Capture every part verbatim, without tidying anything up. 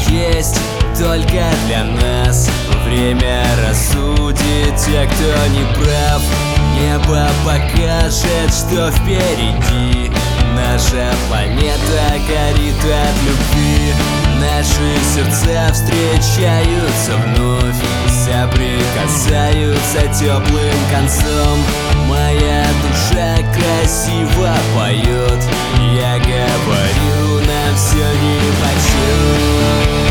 есть только для нас. Время рассудит те, кто не прав. Небо покажет, что впереди. Наша планета горит от любви. Наши сердца встречаются вновь, соприкасаются теплым концом. Моя душа красиво поет. Я говорю, нам все нипочем.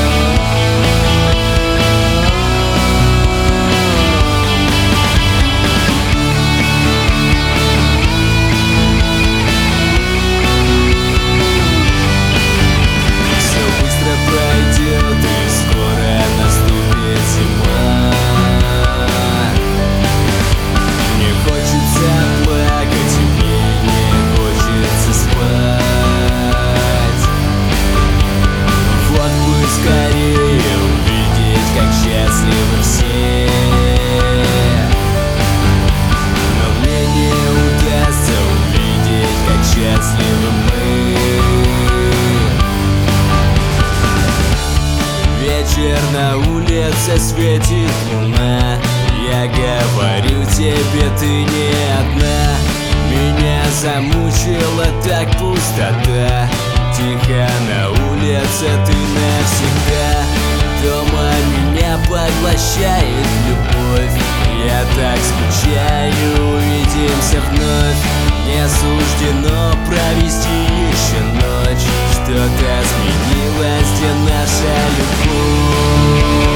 Вечер на улице, светит луна. Я говорю тебе, ты не одна. Меня замучила так пустота. Тихо на улице, ты навсегда. Дома меня поглощает любовь. Я так скучаю, увидимся вновь. Не суждено провести еще ночь. Что-то изменилось, где наша любовь.